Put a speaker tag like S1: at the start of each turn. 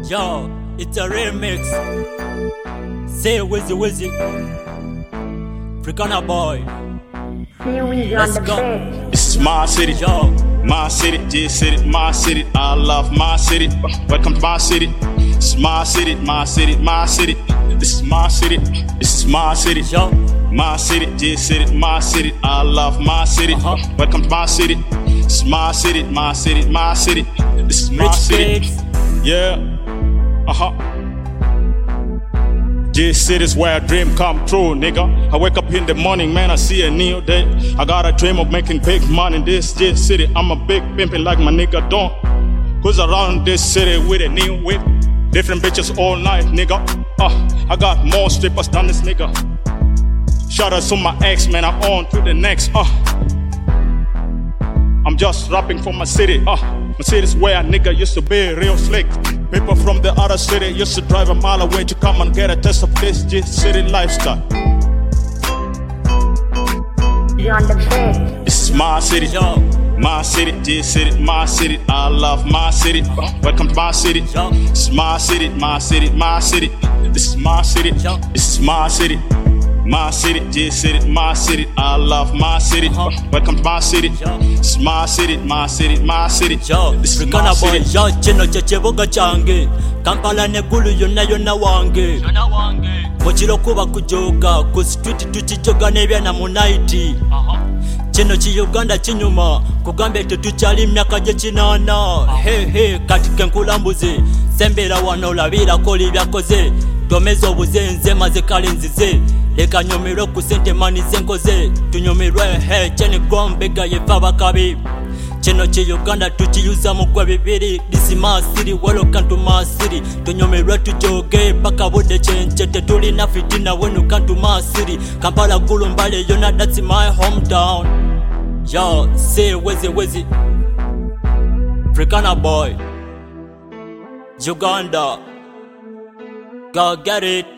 S1: Yo, it's a remix. Say Wizzy Wizzy, Africana boy. Let's go.
S2: This is my city,
S1: Yo,
S2: my city, G city, my city. I love my city. Welcome to my city. This is my city, my city, my city. This is my city, this is my city.
S1: yo,
S2: My city, G city, my city. I love my city. Welcome to my city. This is my city, my city, my city. This is my
S1: Rich
S2: city.
S1: Pigs.
S2: Yeah. G city's where a dream come true, nigga. I wake up in the morning, man, I see a new day. I got a dream of making big money in this G city. I'm a big pimpin' like my nigga Don. Who's around this city with a new whip? Different bitches all night, nigga. I got more strippers than this nigga. Shout out to my ex, man, I'm on to the next. I'm just rapping for my city. My city's where a nigga used to be real slick. People from the other city used to drive a mile away to come and get a taste of this G city lifestyle.
S3: You're on the bed.
S2: This is my city,
S1: Yo,
S2: my city, G city, my city. I love my city. Welcome to my city.
S1: yo,
S2: This is my city, my city, my city. This is my city.
S1: Yo.
S2: This is my city. My city, G city, my city. I love my city. Welcome to my city.
S1: Yo.
S2: This is my city, my city, my city.
S1: yo,
S2: This is
S1: Africana
S2: my
S1: boy.
S2: city.
S1: Yo, chino chechebuga change. Kampala negulu yonna yonna wange. Mukiro kuba kujoga, ku street tukijoga n'ebyana mu night. Kino ki Uganda kinyuma, kugambye tetukyali myaka gye kinaana. He kati kenkulambuze, sembera wano olabirako libyakoze. Tomeza obuzenze maze kale nzize, leka nyumirwe ku sente mani zenkoze. Tunyumirwe kyene gombega yeva bakabi. Kino ki Uganda tukiyuza mu gwe bibiri. This is my city, welcome to my city. Tunyumirwe tujoge paka budde kyenche, tetulina fitina when you come to my city. Kampala Gulu Mbale yona, that's my hometown. Yo, say Wizzy Wizzy, Africana boy, Uganda, go get it.